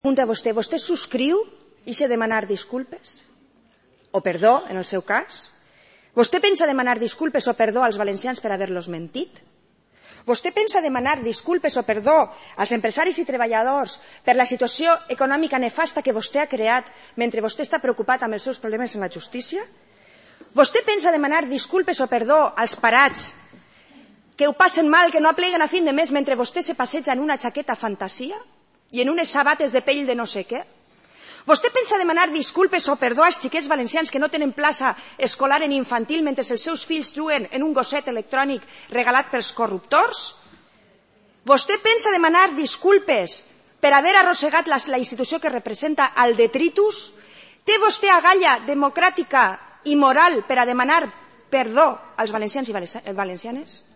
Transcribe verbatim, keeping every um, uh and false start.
Pregunta vostè, vostè subscriu i se demanar disculpes? O perdó, en el seu cas? Vostè pensa demanar disculpes o perdó als valencians per haver-los mentit? Vostè pensa demanar disculpes o perdó als empresaris i treballadors per la situació econòmica nefasta que vostè ha creat mentre vostè està preocupat amb els seus problemes en la justícia? Vostè pensa demanar disculpes o perdó als parats que ho passen mal, que no apleguen a fin de mes mentre vostè se passeja en una jaqueta fantasia i en unes sabates de pell de no sé què? Vostè pensa demanar disculpes o perdó als xiquets valencians que no tenen plaça escolar en infantil mentre els seus fills juguen en un gosset electrònic regalat pels corruptors? Vostè pensa demanar disculpes per haver arrossegat la, la institució que representa al detritus? Té vostè agalla democràtica i moral per a demanar perdó als valencians i valencianes?